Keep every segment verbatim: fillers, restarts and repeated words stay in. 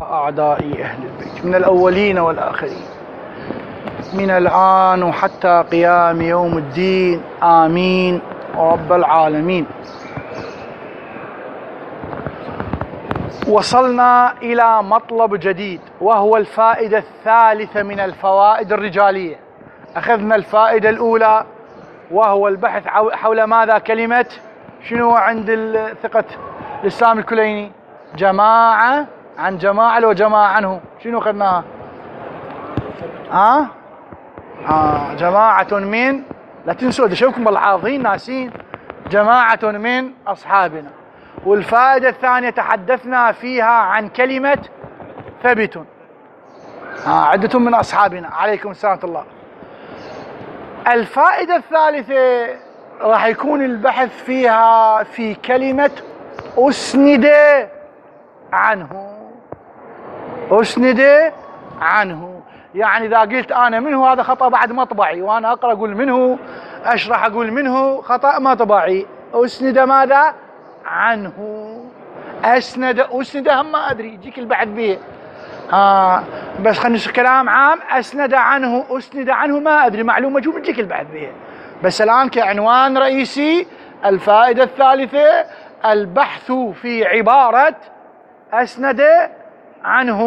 أعداء أهل البيت من الأولين والآخرين من الآن وحتى قيام يوم الدين، آمين رب العالمين. وصلنا إلى مطلب جديد وهو الفائدة الثالثة من الفوائد الرجالية. أخذنا الفائدة الأولى وهو البحث حول ماذا كلمة شنو عند ثقة الإسلام الكليني؟ جماعة عن جماعة لو جماعة عنه شنو أخذناها؟ ها؟ آه جماعة من، لا تنسوا شوفكم بالله حافظين ناسين، جماعة من أصحابنا. والفائدة الثانية تحدثنا فيها عن كلمة ثبت، آه عدة من أصحابنا. عليكم السلام ورحمة الله. الفائدة الثالثة راح يكون البحث فيها في كلمة أسند عنه. أسند عنه يعني إذا قلت أنا منه هذا خطأ بعد مطبعي، وأنا أقرأ أقول منه، أشرح أقول منه، خطأ مطبعي. أسند ماذا؟ عنه. أسند أسند هم ما أدري يجيك البحث به، ها بس خلينا نشوف كلام عام. أسند عنه أسند عنه ما أدري، معلومة جو بتجيك البحث به. بس الآن كعنوان رئيسي الفائدة الثالثة البحث في عبارة أسند عنه.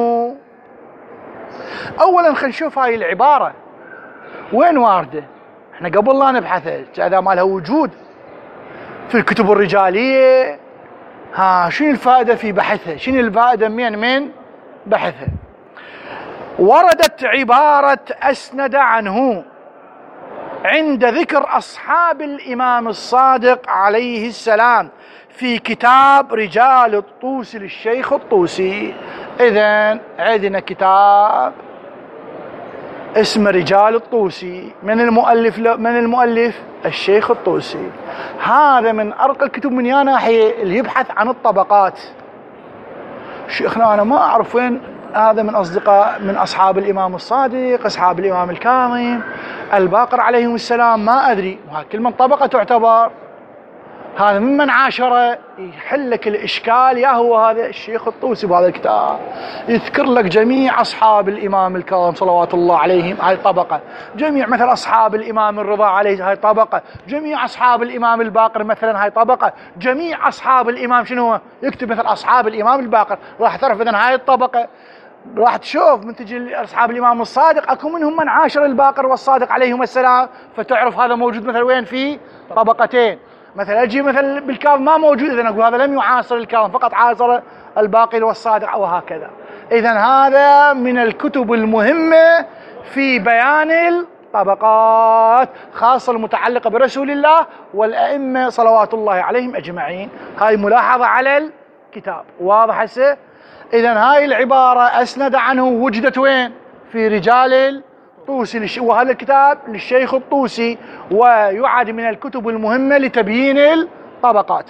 أولا خلينا نشوف هاي العبارة وين واردة. احنا قبل لا نبحثها إذا ما لها وجود في الكتب الرجالية، ها شنو الفائدة في بحثها؟ شنو الفائدة من من بحثها؟ وردت عبارة أسند عنه عند ذكر أصحاب الإمام الصادق عليه السلام في كتاب رجال الطوسي للشيخ الطوسي. إذن عندنا كتاب اسمه رجال الطوسي، من المؤلف من المؤلف الشيخ الطوسي. هذا من أرقى الكتب من يا ناحية اللي يبحث عن الطبقات. شيخنا أنا ما أعرف وين هذا من أصدقاء من أصحاب الإمام الصادق، أصحاب الإمام الكاظم، الباقر عليهم السلام، ما أدري. كل من طبقة تعتبر. هذا ممن عاشره يحل لك الإشكال يا هو هذا الشيخ الطوسي بهذا الكتاب، يذكر لك جميع أصحاب الإمام الكاظم صلوات الله عليهم هاي طبقة، جميع مثل أصحاب الإمام الرضا عليه هاي طبقة، جميع أصحاب الإمام الباقر مثلا هاي طبقة، جميع أصحاب الإمام شنو يكتب مثل أصحاب الإمام الباقر، راح تعرف إذن هاي الطبقة. راح تشوف من تجي أصحاب الإمام الصادق أكو منهم من عاشر الباقر والصادق عليهم السلام، فتعرف هذا موجود مثل وين في طبقتين. مثلا اجي مثلا بالكاظم ما موجود، اذا اقول هذا لم يعاصر الكاظم فقط عاصر الباقر والصادق وهكذا. اذا هذا من الكتب المهمة في بيان الطبقات، خاصة المتعلقة برسول الله والأئمة صلوات الله عليهم أجمعين. هاي ملاحظة على الكتاب واضح هسه. اذا هاي العبارة أسند عنه وجدت وين؟ في رجال الطوسي، وهذا الكتاب للشيخ الطوسي، ويعد من الكتب المهمة لتبيين الطبقات.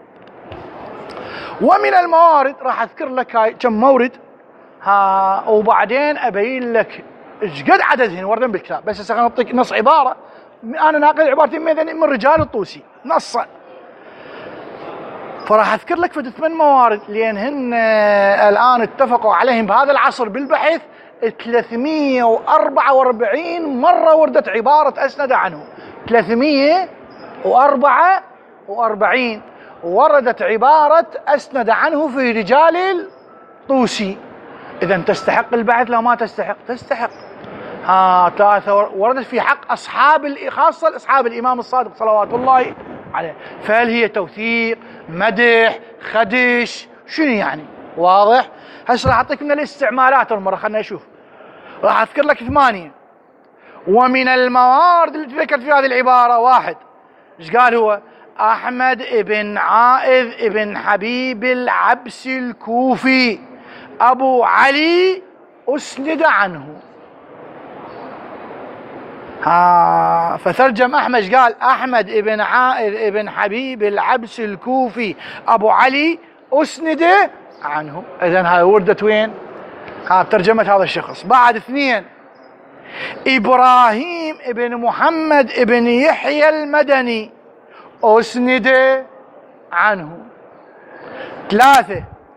ومن الموارد راح أذكر لك هاي كم مورد، ها وبعدين أبين لك ايش قد عددهن وردن بالكتاب. بس هسه أعطيك نص عبارة، أنا ناقل عبارتين من رجال الطوسي نصا، فراح أذكر لك في ثمان موارد لأن هن الآن اتفقوا عليهم بهذا العصر بالبحث ثلاثمئة وأربعة وأربعين مرة وردت عبارة أسند عنه. ثلاثمئة وأربعة وأربعين وردت عبارة أسند عنه في رجال الطوسي. إذا تستحق البحث لو ما تستحق؟ تستحق. ها ثلاثة وردت في حق أصحاب خاصة أصحاب الإمام الصادق صلوات الله عليه. فهل هي توثيق، مدح، خدش، شنو يعني؟ واضح؟ هسه راح أعطيك من الاستعمالات المرة، خلنا نشوف. راح أذكر لك ثمانية. ومن الموارد اللي ذكرت في هذه العبارة واحد، ايش قال هو؟ أحمد ابن عائذ ابن حبيب العبسي الكوفي أبو علي أسند عنه. ها فترجم أحمد قال أحمد ابن عائذ ابن حبيب العبسي الكوفي أبو علي أسند عنه. إذن هاي وردت وين؟ ها ترجمة هذا الشخص. بعد اثنين، إبراهيم ابن محمد ابن يحيى المدني أسند عنه. ثلاثة،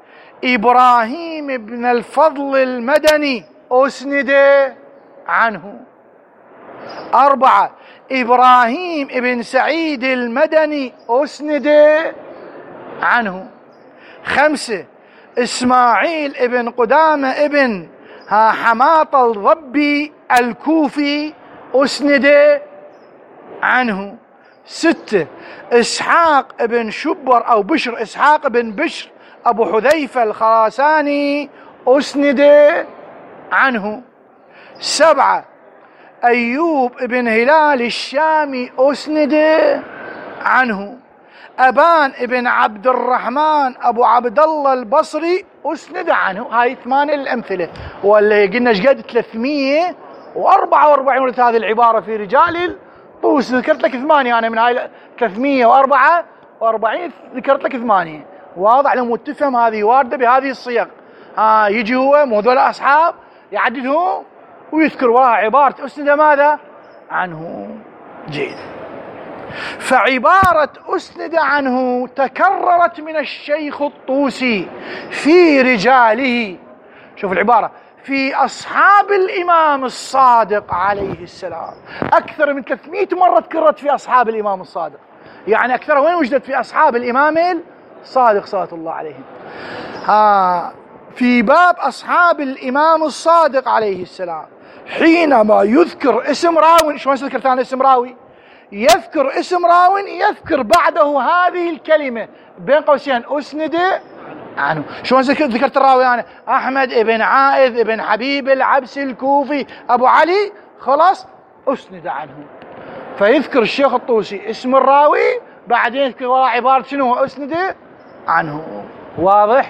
إبراهيم بن الفضل المدني أسند عنه. أربعة إبراهيم بن سعيد المدني أسند عنه. خمسة إسماعيل بن قدامة ابن حماط الضبي الكوفي أسند عنه. ستة إسحاق بن شبر أو بشر إسحاق بن بشر أبو حذيفة الخراساني أسند عنه. سبعة أيوب بن هلال الشامي أسند عنه. أبان بن عبد الرحمن أبو عبد الله البصري أسند عنه. هاي ثمانية الأمثلة، واللي قلنا ايش قد ثلاثمية وأربعة وأربعين ورد هذه العبارة في رجال الطوس. ذكرت لك ثمانية أنا من هاي ثلاثمية وأربعة وأربعين، ذكرت لك ثمانية. واضح لما تفهم هذه واردة بهذه الصيغ. ها يجي هو مو هذول أصحاب يعددهم ويذكر وراها عبارة أسند ماذا عنه. جيد. فعبارة أسند عنه تكررت من الشيخ الطوسي في رجاله، شوف العبارة، في أصحاب الإمام الصادق عليه السلام. أكثر من ثلاثمية مرة تكررت في أصحاب الإمام الصادق، يعني أكثرها وين وجدت؟ في أصحاب الإمام الصادق صلى الله عليه. ها في باب أصحاب الإمام الصادق عليه السلام حينما يذكر اسم راوي، شلون يذكر ثاني اسم راوي؟ يذكر اسم راوي يذكر بعده هذه الكلمة بين قوسين أسند عنه. شلون ذكرت الراوي أنا؟ أحمد ابن عائذ ابن حبيب العبسي الكوفي أبو علي، خلاص أسند عنه. فيذكر الشيخ الطوسي اسم الراوي بعدين يذكر وراء عبارة شنو؟ أسند عنه. واضح؟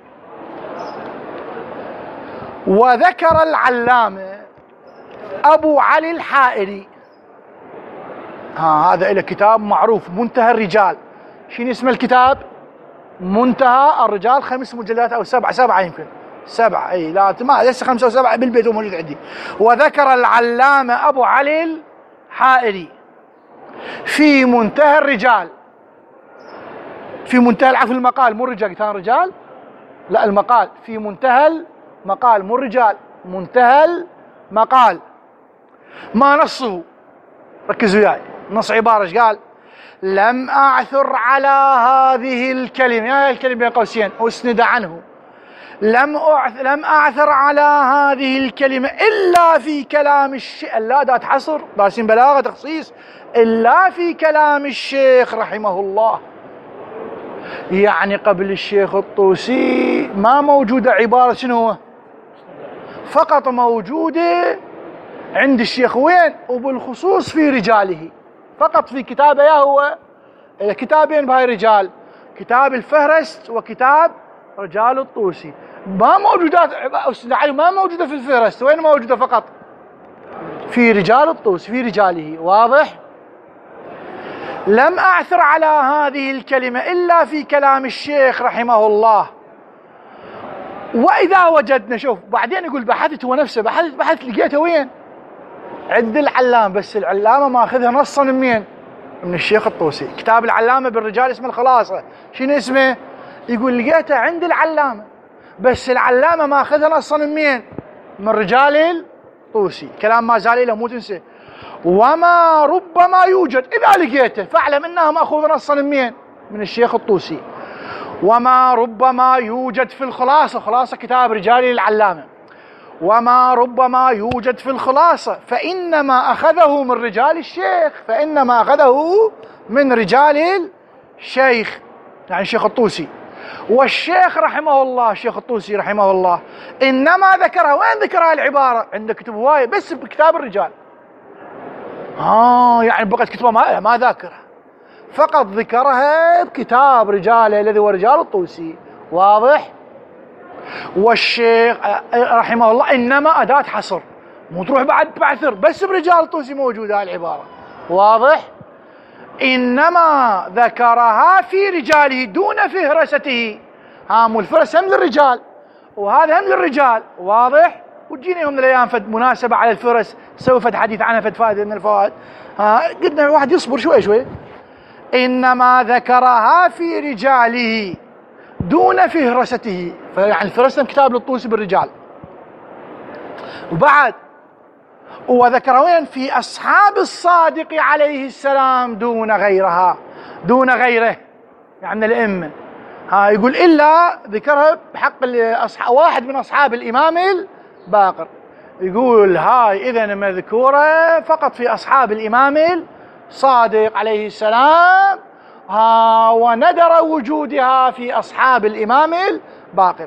وذكر العلامة أبو علي الحائري، ها هذا له كتاب معروف منتهى الرجال. شنو اسم الكتاب؟ منتهى الرجال، خمس مجلدات أو سبعة، سبعة يمكن سبعة، أي لا ما لسه خمسة وسبعة بالبيت وموجود عندي. وذكر العلامة أبو علي الحائري في منتهى الرجال، في منتهى العفو المقال مو الرجال، كان رجال لا المقال، في منتهى المقال مو الرجال، منتهى المقال. ما نصه، ركزوا وياي، نص عبارة ايش قال؟ لم أعثر على هذه الكلمة، هذه الكلمة بين قوسين أسند عنه، لم أعثر لم أعثر على هذه الكلمة إلا في كلام الشيخ، لا دات حصر دارسين بلاغة تخصيص، إلا في كلام الشيخ رحمه الله. يعني قبل الشيخ الطوسي ما موجودة عبارة شنو؟ فقط موجودة عند الشيخ وين؟ وبالخصوص في رجاله، فقط في كتابه. يا هو كتابين بهاي رجال، كتاب الفهرست وكتاب رجال الطوسي. ما موجودات ما موجودة في الفهرست، وين موجودة؟ فقط في رجال الطوسي، في رجاله. واضح؟ لم أعثر على هذه الكلمة إلا في كلام الشيخ رحمه الله. وإذا وجدنا، شوف بعدين يقول بحثت هو نفسه، بحثت بحثت لقيته وين؟ عند العلامة، بس العلامة ما أخذها نصا من مين؟ من الشيخ الطوسي. كتاب العلامة بالرجال اسمه الخلاصة، شنو اسمه؟ يقول لقيته عند العلامة، بس العلامة ما أخذها نصا من مين؟ من رجال الطوسي. كلام ما زال له مو تنسى. وما ربما يوجد، إذا لقيته فاعلم أنها مأخوذة نصا من مين؟ من الشيخ الطوسي. وما ربما يوجد في الخلاصة، خلاصة كتاب رجال العلامة، وما ربما يوجد في الخلاصة فإنما أخذه من رجال الشيخ، فإنما أخذه من رجال الشيخ، يعني الشيخ الطوسي. والشيخ رحمه الله، الشيخ الطوسي رحمه الله إنما ذكرها، وين ذكرها العبارة؟ عند كتب هواية بس بكتاب الرجال. آه يعني بقت كتبه ما, ما ذاكرها، فقط ذكرها بكتاب رجاله الذي هو رجال الطوسي. واضح؟ والشيخ رحمه الله إنما أداة حصر، مو تروح بعد بعثر، بس برجال الطوسي موجودة هاي العبارة. واضح؟ إنما ذكرها في رجاله دون فهرسته. ها مو الفهرس هم للرجال وهذا هم للرجال. واضح؟ وتجينا يوم من الأيام فد مناسبة على الفهرس سوي فد حديث عنها، فد فائدة من الفوائد. ها قلنا الواحد يصبر شوي شوي. إنما ذكرها في رجاله دون فهرسته، يعني الفهرسة كتاب للطوسي بالرجال. وبعد وذكر وين في أصحاب الصادق عليه السلام دون غيرها، دون غيره يعني الأئمة. ها يقول إلا ذكرها بحق واحد من أصحاب الإمام الباقر. يقول هاي إذن مذكورة فقط في أصحاب الإمام الصادق عليه السلام، ها وندر وجودها في أصحاب الإمام الباقر.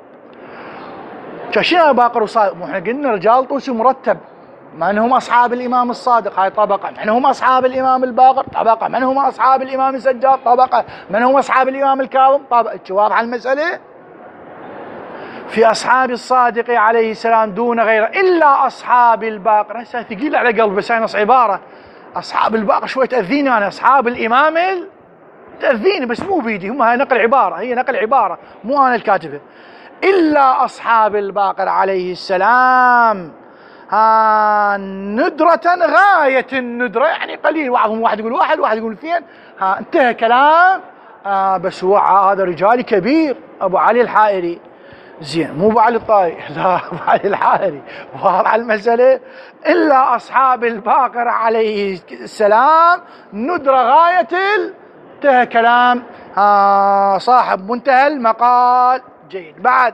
شنو باقر وصادق؟ احنا قلنا رجال طوسي مرتب، من هم أصحاب الإمام الصادق هاي طبقة، من هم أصحاب الإمام الباقر طبقة، من هم أصحاب الإمام السجاد طبقة، من هم أصحاب الإمام الكاظم طبقة. واضحة المسألة؟ في أصحاب الصادق عليه السلام دون غيره إلا أصحاب الباقر. هسه ثقيل على قلبي بس هاي نص عبارة. أصحاب الباقر شوي تأذيني أنا، أصحاب الإمام ال... تأذيني بس مو بيدي، هم هاي نقل عبارة، هي نقل عبارة مو أنا الكاتبة. إلا أصحاب الباقر عليه السلام ها ندرة غاية الندرة، يعني قليل، بعضهم واحد يقول واحد واحد يقول اثنين، ها انتهى كلام. آه بس هو هذا رجال كبير أبو علي الحائري، زين مو أبو علي الطائي، لا أبو علي الحائري. واضح المسألة؟ إلا أصحاب الباقر عليه السلام ندرة غاية انتهى كلام آه صاحب منتهى المقال. جيد. بعد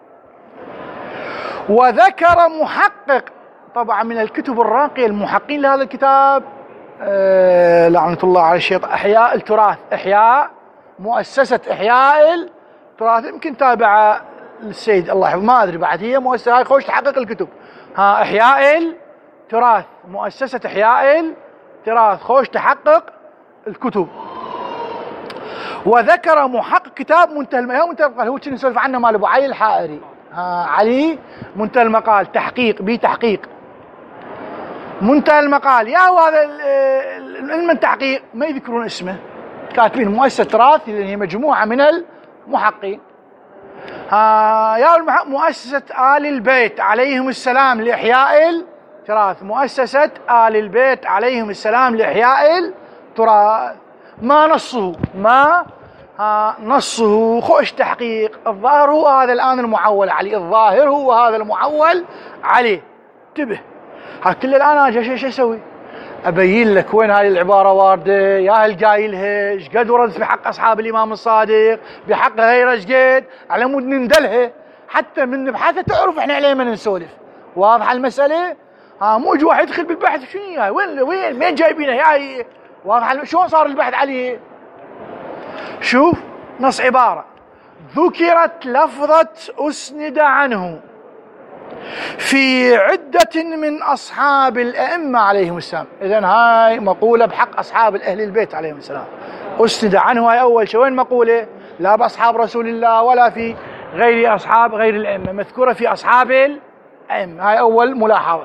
وذكر محقق، طبعا من الكتب الراقية المحققين لهذا الكتاب آه لعنة الله على الشيطان، إحياء التراث، إحياء مؤسسة إحياء التراث، يمكن تابع السيد الله يحفظه ما أدري، بعد هي مؤسسة هاي خوش تحقق الكتب. ها إحياء التراث، مؤسسة إحياء التراث خوش تحقق الكتب. وذكر محقق كتاب منتهى المقال، منتهى المقال هو كنا نسولف عنه مال أبو علي الحائري، ها علي منتهى المقال، تحقيق بتحقيق منتهى المقال. يا هو هذا علم التحقيق ما يذكرون اسمه، كاتبين مؤسسة تراث اللي هي مجموعة من المحققين. ها يا مؤسسة آل البيت عليهم السلام لإحياء التراث، مؤسسة آل البيت عليهم السلام لإحياء التراث. ما نصه ما ها نصه خوش تحقيق. الظاهر هو هذا الآن المعول عليه، الظاهر هو هذا المعول عليه. انتبه، ها كل الآن أنا شو أسوي؟ أبين لك وين هذه العبارة واردة، يا هل قايلها ايش قد ورد في حق أصحاب الإمام الصادق، بحق غيره ايش قد، على مود نندلها حتى من نبحثها تعرف احنا عليه من نسولف. واضحة المسألة؟ ها مو يجي واحد يدخل بالبحث شنو هاي وين وين مين جايبينها هاي. واضحة شلون صار البحث عليه؟ شوف نص عبارة، ذكرت لفظة أسند عنه في عدة من أصحاب الأئمة عليهم السلام. إذن هاي مقولة بحق أصحاب أهل البيت عليهم السلام. أسند عنه هاي أول شيء، وين مقولة؟ لا بأصحاب رسول الله ولا في غير أصحاب غير الأئمة، مذكورة في أصحاب الأئمة. هاي أول ملاحظة.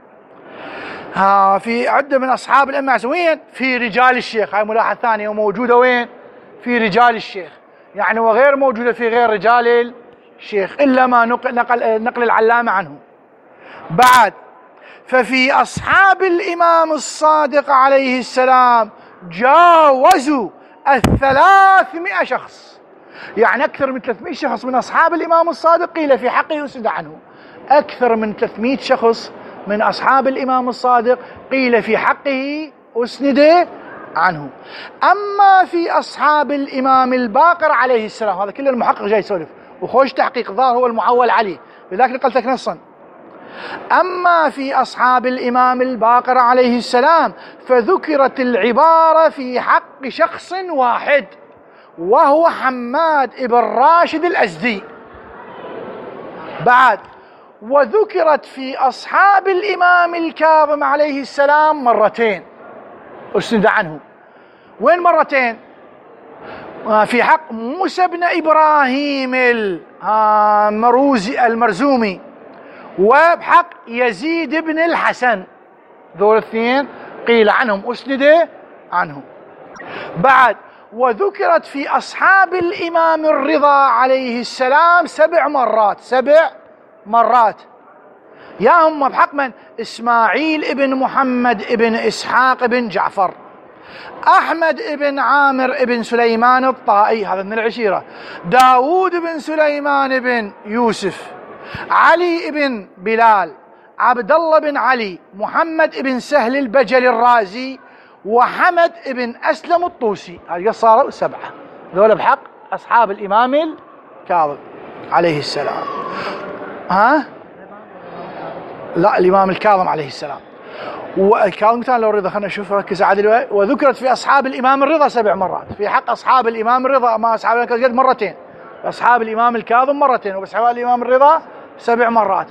ها في عدة من أصحاب الأئمة وين؟ في رجال الشيخ. هاي ملاحظة ثانية، وموجودة وين؟ في رجال الشيخ، يعني وغير موجودة في غير رجال الشيخ إلا ما نقل, نقل, نقل العلامة عنه. بعد ففي أصحاب الإمام الصادق عليه السلام جاوزوا الثلاثمائة شخص، يعني أكثر من ثلاثمائة شخص من أصحاب الإمام الصادق قيل في حقه يسند عنه. أكثر من ثلاثمائة شخص من أصحاب الإمام الصادق قيل في حقه أسند عنه. أما في أصحاب الإمام الباقر عليه السلام، هذا كله المحقق جاي يسولف وخوش تحقيق، ظاهر هو المعول عليه، لذلك نقلت لك نصا. أما في أصحاب الإمام الباقر عليه السلام فذكرت العبارة في حق شخص واحد وهو حماد ابن راشد الأزدي. بعد وذكرت في أصحاب الإمام الكاظم عليه السلام مرتين أسند عنه. وين مرتين؟ في حق موسى بن إبراهيم المروزي المرزومي، وبحق يزيد بن الحسن، ذول الاثنين قيل عنهم أسند عنه. بعد وذكرت في أصحاب الإمام الرضا عليه السلام سبع مرات، سبع مرات يا هم بحق من؟ إسماعيل ابن محمد ابن إسحاق ابن جعفر، أحمد بن عامر بن سليمان الطائي هذا من العشيرة، داود بن سليمان بن يوسف، علي بن بلال، عبد الله بن علي، محمد بن سهل البجلي الرازي، وحمد بن أسلم الطوسي. هذه صاروا سبعة، ذولا بحق أصحاب الإمام الكاظم عليه السلام. ها؟ لا، الإمام الكاظم عليه السلام. والكاظم كان له الرضا، خلينا نشوف ركز عادل. وذكرت في أصحاب الإمام الرضا سبع مرات، في حق أصحاب الإمام الرضا ما أصحاب الكاظم مرتين، أصحاب الإمام الكاظم مرتين، وأصحاب الإمام الرضا سبع مرات،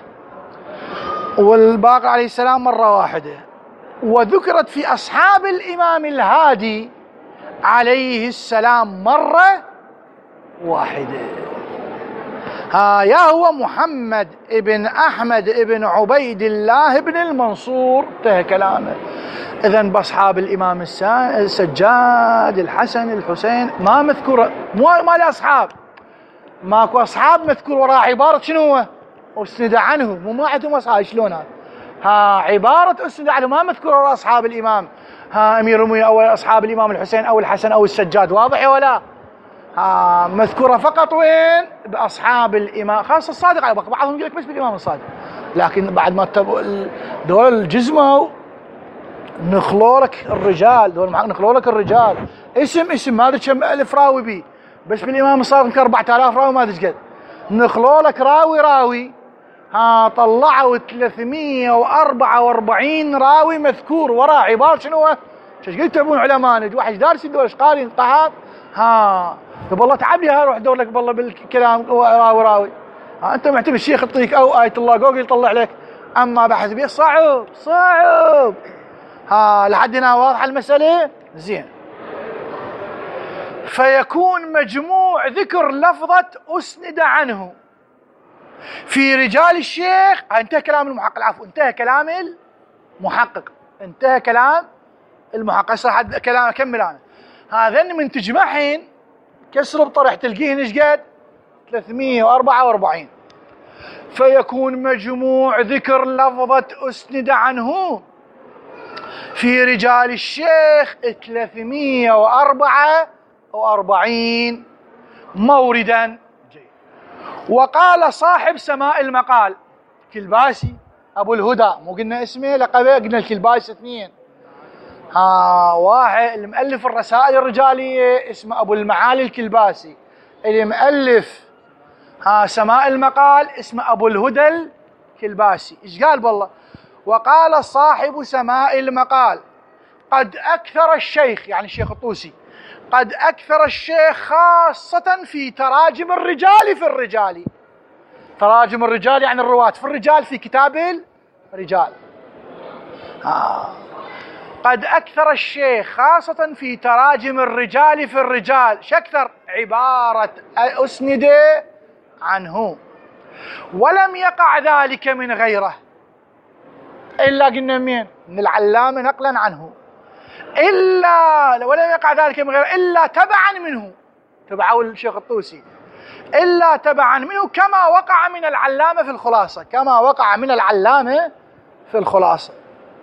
والباقر عليه السلام مرة واحدة. وذكرت في أصحاب الإمام الهادي عليه السلام مرة واحدة. ها يا هو محمد ابن أحمد ابن عبيد الله بن المنصور، انتهى كلامه. إذن بأصحاب الإمام السجاد الحسن الحسين ما مذكورة، مو ما له أصحاب، ماكو أصحاب مذكور وراء عبارة شنو هو؟ أسند عنه، مو ما عندهم أصحاب. شلون هذا؟ ها عبارة أسند عنه ما مذكور وراء أصحاب الإمام، ها أمير المؤمنين أو أصحاب الإمام الحسين أو الحسن أو السجاد، واضح ولا؟ ها مذكورة فقط وين؟ بأصحاب الإمام، خاصة الصادق على بعضهم يقول لك بس بالإمام الصادق، لكن بعد ما دول الجزمة نخلوا لك الرجال، دول نخلوا لك الرجال اسم اسم ما ادري كم ألف راوي بي، بس بالإمام الصادق يمكن أربعة آلاف راوي ما ادري ايش قد، نخلوا لك راوي راوي. ها طلعوا ثلاثمئة وأربعة وأربعين راوي مذكور وراء عبارة شنو هو؟ ايش قلت تبون علماء؟ واحد دارس يدور ايش قاري طحاب. ها طب والله تعب لي هاي روح دور لك والله بالكلام راوي راوي. ها انت معتمد الشيخ يعطيك او آية الله جوجل يطلع لك، اما بحث به صعب صعب. ها لحد هنا واضحة المسألة؟ زين. فيكون مجموع ذكر لفظة أسند عنه في رجال الشيخ. انتهى كلام المحقق، العفو انتهى كلام المحقق، انتهى كلام المحقق. صح كلام اكمل انا. هذين من تجمعهن كسر بطرح تلقيهن ايش قد؟ ثلاثمئة وأربعة وأربعين. فيكون مجموع ذكر لفظة أسند عنه في رجال الشيخ ثلاثمئة وأربعة وأربعين موردا. وقال صاحب سماء المقال كلباسي أبو الهدى، مو قلنا اسمه لقبه، قلنا الكلباسي اثنين. ها واحد المؤلف الرسائل الرجالية اسمه أبو المعالي الكلباسي، اللي مؤلف ها سماء المقال اسمه أبو الهدى الكلباسي. إيش قال بالله؟ وقال صاحب سماء المقال قد أكثر الشيخ، يعني الشيخ الطوسي، قد أكثر الشيخ خاصة في تراجم الرجال في الرجال. تراجم الرجال يعني الرواة في الرجال في كتاب الرجال. آه. قد أكثر الشيخ خاصة في تراجم الرجال في الرجال. شكثر عبارة أسند عنه، ولم يقع ذلك من غيره إلا قلنا مين؟ من العلامة نقلا عنه، إلا ولم يقع ذلك من غيره إلا تبعا منه، تبعه الشيخ الطوسي، إلا تبعا منه كما وقع من العلامة في الخلاصة، كما وقع من العلامة في الخلاصة.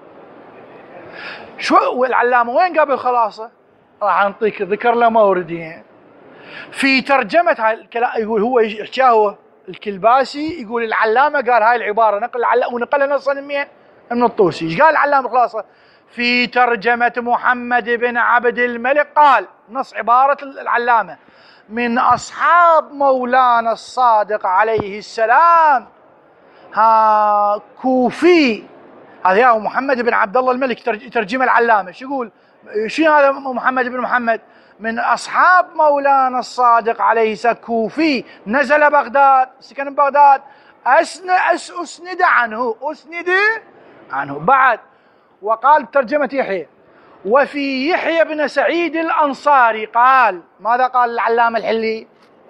شو العلامة وين قابل الخلاصة؟ راح نعطيك ذكر له موردين في ترجمة هاي الكلام. يقول هو يحكيها هو الكلباسي، يقول العلامة قال هاي العبارة، نقل العلامة ونقلها نصا من من الطوسي. ايش قال العلامة الخلاصة؟ في ترجمة محمد بن عبد الملك، قال نص عبارة العلامة: من أصحاب مولانا الصادق عليه السلام ها كوفي. هذا هو محمد بن عبد الله الملك ترجمة العلامة. شو يقول؟ شنو هذا محمد بن محمد؟ من أصحاب مولانا الصادق عليه السلام كوفي، نزل بغداد، سكن بغداد، أسن أس أسند عنه، أسند عنه. بعد وقال ترجمة يحيى: وفي يحيى بن سعيد الأنصاري قال. ماذا قال العلامة الحلي؟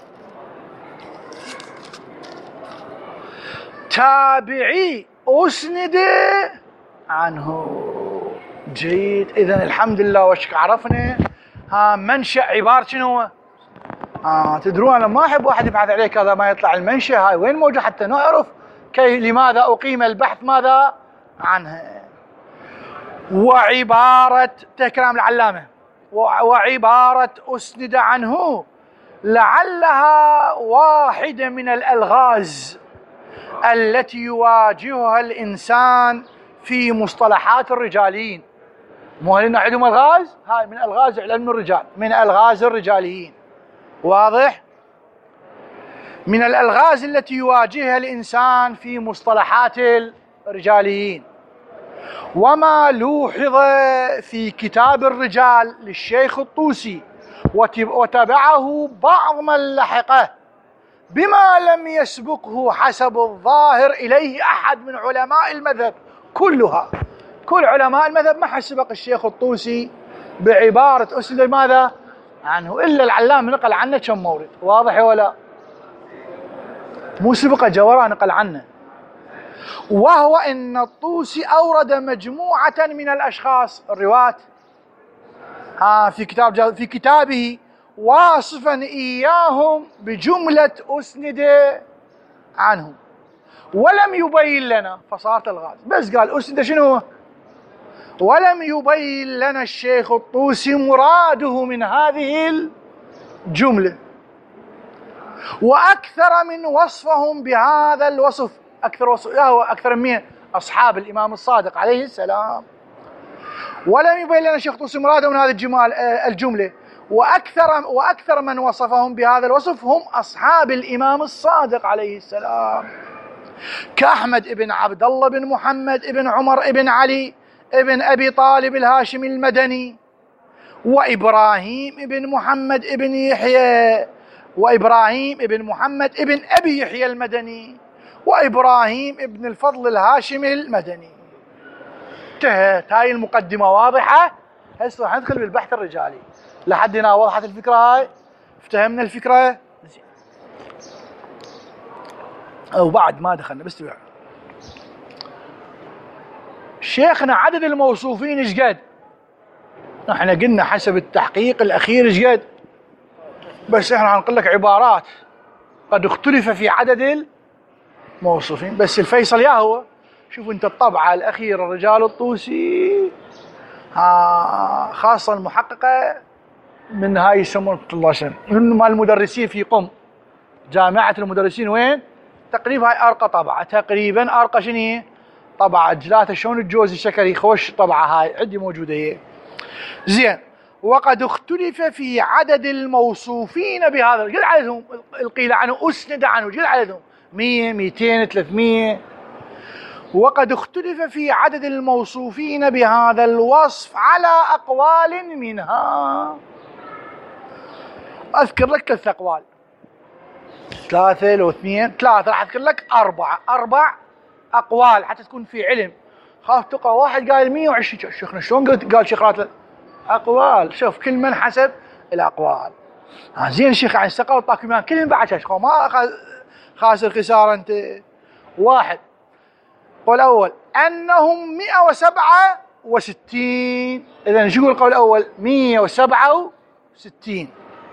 تابعي أسند عنه. جيد. إذن الحمد لله وشك عرفنا ها منشأ عبارة شنو هو؟ آه تدرون أنا ما أحب واحد يبحث عليك هذا ما يطلع المنشأ هاي وين موجود حتى نعرف كي لماذا أقيم البحث ماذا عنها. وعبارة كلام العلامة، وعبارة أسند عنه لعلها واحدة من الألغاز التي يواجهها الإنسان في مصطلحات الرجاليين. مو هل عندهم ألغاز؟ هاي من ألغاز علم الرجال، من ألغاز الرجاليين. واضح؟ من الألغاز التي يواجهها الإنسان في مصطلحات الرجاليين. وما لوحظ في كتاب الرجال للشيخ الطوسي وتبعه بعض من لحقه بما لم يسبقه حسب الظاهر إليه أحد من علماء المذهب كلها. كل علماء المذهب ما حد سبق الشيخ الطوسي بعبارة أسند ماذا عنه، إلا العلام نقل عنه كم مورد. واضح ولا؟ مو سبق جورا نقل عنه. وهو إن الطوسي أورد مجموعة من الأشخاص الرواة ها في كتاب في كتابه واصفا إياهم بجملة أسند عنهم، ولم يبين لنا، فصارت الغاز بس قال أسند شنو، ولم يبين لنا الشيخ الطوسي مراده من هذه الجملة. وأكثر من وصفهم بهذا الوصف، أكثر وصف هو أكثر من أصحاب الإمام الصادق عليه السلام، ولم يبين لنا الشيخ الطوسي مراده من هذه الجمال الجملة. وأكثر وأكثر من وصفهم بهذا الوصف هم أصحاب الإمام الصادق عليه السلام، كأحمد بن عبد الله بن محمد بن عمر بن علي ابن أبي طالب الهاشمي المدني، وإبراهيم بن محمد بن يحيى، وإبراهيم بن محمد بن أبي يحيى المدني، وإبراهيم بن الفضل الهاشمي المدني. انتهت هاي المقدمة واضحة. هسه راح ندخل بالبحث الرجالي. لحد هنا وضحت الفكرة هاي؟ افتهمنا الفكرة؟ زين. أو بعد ما دخلنا بس تبع. شيخنا عدد الموصوفين ايش قد؟ احنا قلنا حسب التحقيق الأخير ايش قد؟ بس احنا هنقول لك عبارات قد اختلف في عدد الموصوفين، بس الفيصل يا هو شوف انت الطبعة الأخيرة رجال الطوسي ها خاصة المحققة من هاي يسمون الله سنة من مال المدرسين في قم، جامعة المدرسين وين؟ تقريبا هاي أرقى طبعة، تقريبا أرقى شنو طبعة جلاته شلون الجوز الشكري خوش طبعة هاي عندي موجودة هي. زين. وقد اختلف في عدد الموصوفين بهذا، قل عددهم القيل عنه أسند عنه، قل عددهم مية ميتين ثلاثمية. وقد اختلف في عدد الموصوفين بهذا الوصف على أقوال منها. أذكر لك ثلاث أقوال، ثلاثة لو اثنين، ثلاثة راح أذكر لك أربعة، أربع أقوال حتى تكون في علم. خاف تقرأ واحد قال مية وعشرين، شيخنا شلون قال شيخ راتب أقوال؟ شوف كل من حسب الأقوال. ها زين الشيخ عن السقا والطاكمان كل من بعد شيخ ما خاسر خسارة أنت. واحد قول أول أنهم مئة وسبعة وستين. إذا شو يقول القول الأول؟ مئة وسبعة وستين.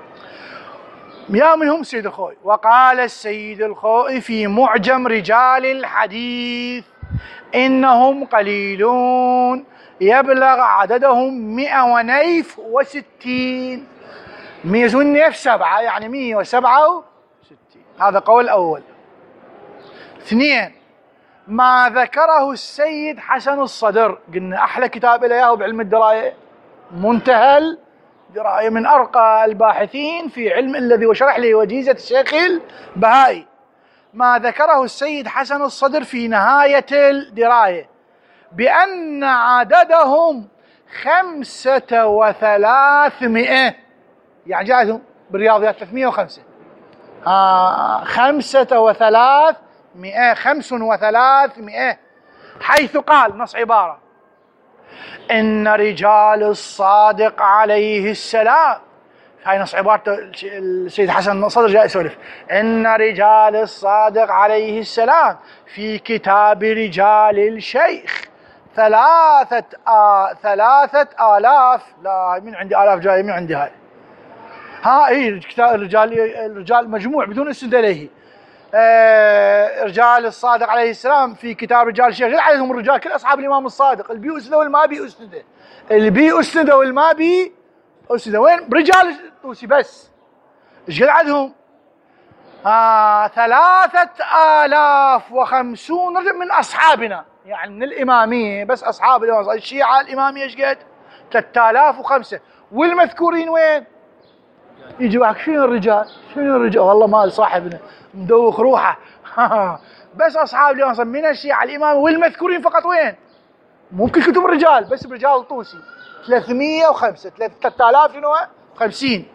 يا منهم السيد الخوئي. وقال السيد الخوئي في معجم رجال الحديث إنهم قليلون يبلغ عددهم مئة ونيف وستين. مئة ونيف سبعة يعني مئة وسبعة وستين. هذا قول أول. اثنين ما ذكره السيد حسن الصدر، قلنا أحلى كتاب إليه بعلم الدراية، منتهى الدراية، من أرقى الباحثين في علم الذي وشرح له وجيزة الشيخ البهائي. ما ذكره السيد حسن الصدر في نهاية الدراية بأن عددهم خمسة وثلاثمائة، يعني جاءتهم بالرياضيات ثلاثمائة وخمسة. آه خمسة وثلاثمائة، خمس وثلاثمائة، حيث قال نص عبارة إن رجال الصادق عليه السلام، هاي نص عبارة السيد حسن الصدر جاء يسولف، إن رجال الصادق عليه السلام في كتاب رجال الشيخ ثلاثة آ... ثلاثة آلاف. لا من عندي آلاف جاي من عندي هاي. ها إيه كتاب الرجال، الرجال مجموع بدون اسند إليه. آه رجال الصادق عليه السلام في كتاب رجال الشيخ، غير عددهم الرجال كل اصحاب الامام الصادق، اللي بي اسنده والما بي اسنده، اللي بي اسنده والما بي اسنده، وين؟ رجال الطوسي بس. ايش قد عددهم؟ آه ثلاثة آلاف وخمسون رجل من أصحابنا، يعني من الإمامية بس أصحاب الإمام الشيعة الإمامية ايش قد؟ ثلاثة آلاف وخمسة. والمذكورين وين؟ يجي واحد شنو الرجال؟ شنو الرجال؟ والله مال صاحبنا مدوخ روحه بس أصحاب الإمام من الشيعة الإمامية والمذكورين فقط وين؟ ممكن كتب الرجال بس برجال الطوسي ثلاثمية وخمسة، ثلاثة آلاف شنو؟ خمسين.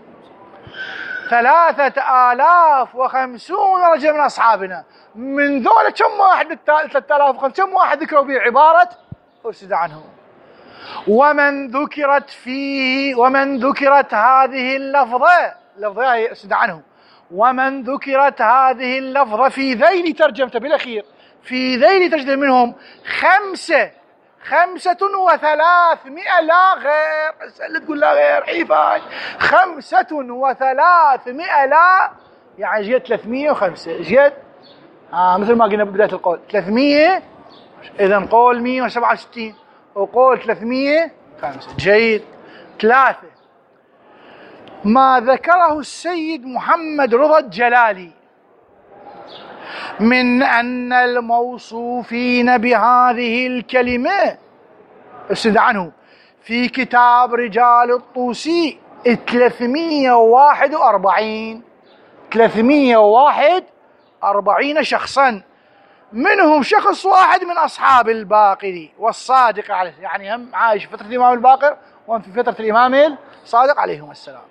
ثلاثة آلاف وخمسون رجل من أصحابنا، من ذولا كم واحد من ثلاثة آلاف وخمسين كم واحد ذكروا به عبارة أرسد عنه؟ ومن ذكرت فيه ومن ذكرت هذه اللفظة، لفظة هي أرسد عنه، ومن ذكرت هذه اللفظة في ذيل ترجمته بالأخير، في ذيل ترجمة منهم خمسة خمسة وثلاثمائة لا غير، اسأل تقول لا غير حيفاش، خمسة وثلاثمائة لا، يعني جيت ثلاثمائة وخمسة، جيت آه مثل ما قلنا ببداية القول ثلاثمائة، إذا قول مئة وسبعة وستين وقول ثلاثمائة وخمسة. جيد. ثلاثة، ما ذكره السيد محمد رضا الجلالي من أن الموصوفين بهذه الكلمة اسد عنه في كتاب رجال الطوسي ثلاثمائة وواحد وأربعين، ثلاثمائة وواحد وأربعين شخصا، منهم شخص واحد من أصحاب الباقر والصادق عليه، يعني هم عايش فترة الإمام الباقر وهم في فترة الإمام الصادق عليهم السلام.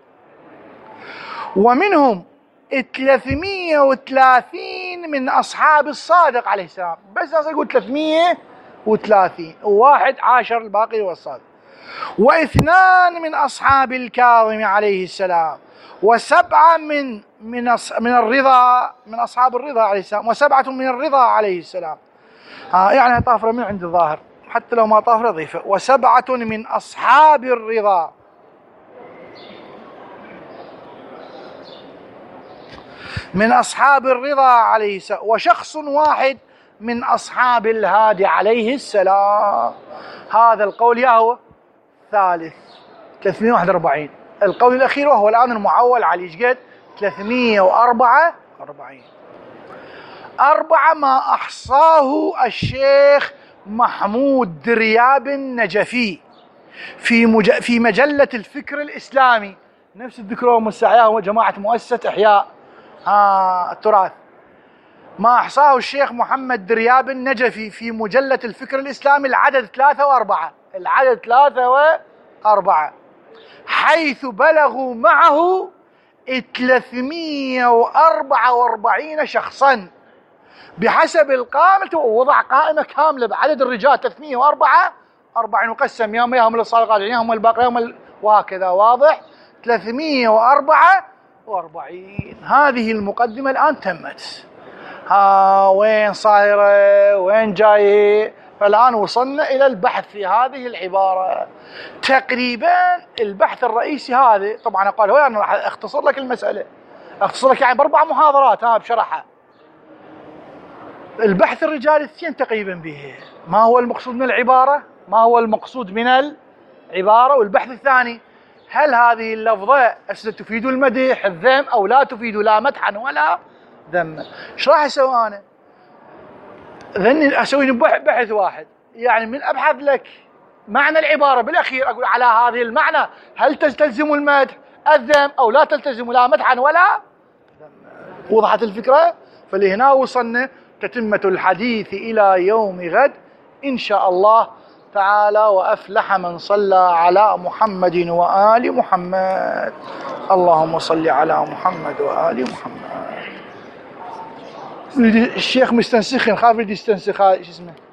ومنهم ثلاثمائة وثلاثين من أصحاب الصادق عليه السلام، بس أصلا يقول ثلاثمائة وثلاثين، وواحد عاشر الباقر والصادق. واثنان من أصحاب الكاظم عليه السلام، وسبعة من من من الرضا، من أصحاب الرضا عليه السلام، وسبعة من الرضا عليه السلام. آه يعني طافرة من عند الظاهر، حتى لو ما طافرة ضيفة. وسبعة من أصحاب الرضا، من أصحاب الرضا عليه السلام، وشخص واحد من أصحاب الهادي عليه السلام. هذا القول يهو ثالث ثلاثمائة وواحد وأربعين. القول الأخير وهو الآن المعول على جد ثلاثمائة وأربعة وأربعين. أربعة ما أحصاه الشيخ محمود درياب النجفي في مج... في مجلة الفكر الإسلامي، نفس الذكر والسعياه وجماعة مؤسسة إحياء آه التراث. ما أحصاه الشيخ محمد درياب النجفي في مجلة الفكر الإسلامي العدد ثلاثة وأربعة، العدد ثلاثة وأربعة، حيث بلغوا معه ثلاثمائة وأربعة وأربعين شخصا بحسب القائمة. ووضع قائمة كاملة بعدد الرجال ثلاثمائة وأربعة وأربعين، وقسم يوم يوم الصالقات يوم الباقي يوم، وهكذا واضح. ثلاثمائة وأربعة وأربعين. هذه المقدمة الآن تمت. ها وين صايرة وين جاية؟ فالآن وصلنا إلى البحث في هذه العبارة. تقريبا البحث الرئيسي هذا، طبعا قال هو أنا راح أختصر لك المسألة، أختصر لك يعني بأربع محاضرات ها بشرحها. البحث الرجالي اثنين تقريبا به، ما هو المقصود من العبارة، ما هو المقصود من العبارة، والبحث الثاني هل هذه اللفظة تفيد المدح الذم أو لا تفيد لا مدحا ولا ذما. ايش راح اسوي انا؟ ذني اسوي بحث واحد، يعني من ابحث لك معنى العبارة بالاخير اقول على هذه المعنى هل تلتزم المدح الذم او لا تلتزم لا مدحا ولا ذما. وضحت الفكرة؟ فلهنا وصلنا تتمة الحديث الى يوم غد ان شاء الله تعالى. وأفلح من صلى على محمد وآل محمد. اللهم صل على محمد وآل محمد. الشيخ مستنسخ، خاف يستنسخ شو اسمه